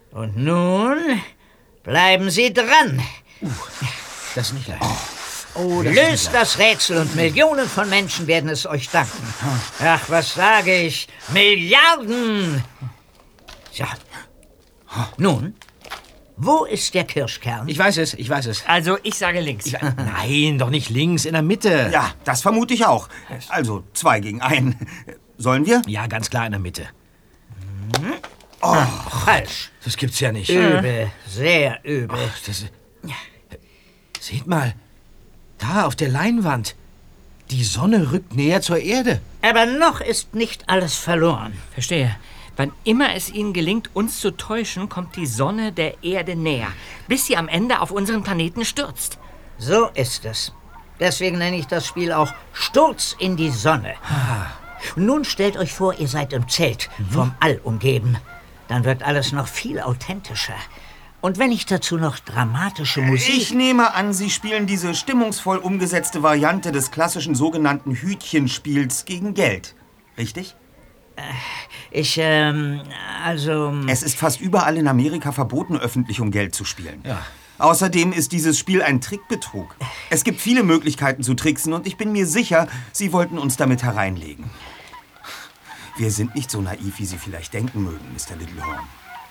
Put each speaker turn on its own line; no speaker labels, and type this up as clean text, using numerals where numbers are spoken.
Und nun bleiben Sie dran.
Das ist nicht leicht.
Löst das Rätsel und Millionen von Menschen werden es euch danken. Ach, was sage ich? Milliarden! So. Nun, wo ist der Kirschkern?
Ich weiß es.
Also, ich sage links.
Nein, doch nicht links, in der Mitte.
Ja, das vermute ich auch. Also 2 gegen 1. Sollen wir?
Ja, ganz klar in der Mitte.
Falsch.
Das gibt's ja nicht.
Übel, sehr übel.
Seht mal, da auf der Leinwand. Die Sonne rückt näher zur Erde.
Aber noch ist nicht alles verloren.
Verstehe. Wann immer es ihnen gelingt, uns zu täuschen, kommt die Sonne der Erde näher, bis sie am Ende auf unseren Planeten stürzt.
So ist es. Deswegen nenne ich das Spiel auch Sturz in die Sonne. Nun stellt euch vor, ihr seid im Zelt, vom All umgeben. Dann wird alles noch viel authentischer. Und wenn ich dazu noch dramatische Musik...
Ich nehme an, Sie spielen diese stimmungsvoll umgesetzte Variante des klassischen sogenannten Hütchenspiels gegen Geld. Richtig?
Es
ist fast überall in Amerika verboten, öffentlich um Geld zu spielen.
Ja.
Außerdem ist dieses Spiel ein Trickbetrug. Es gibt viele Möglichkeiten zu tricksen und ich bin mir sicher, Sie wollten uns damit hereinlegen. Wir sind nicht so naiv, wie Sie vielleicht denken mögen, Mr. Littlehorn.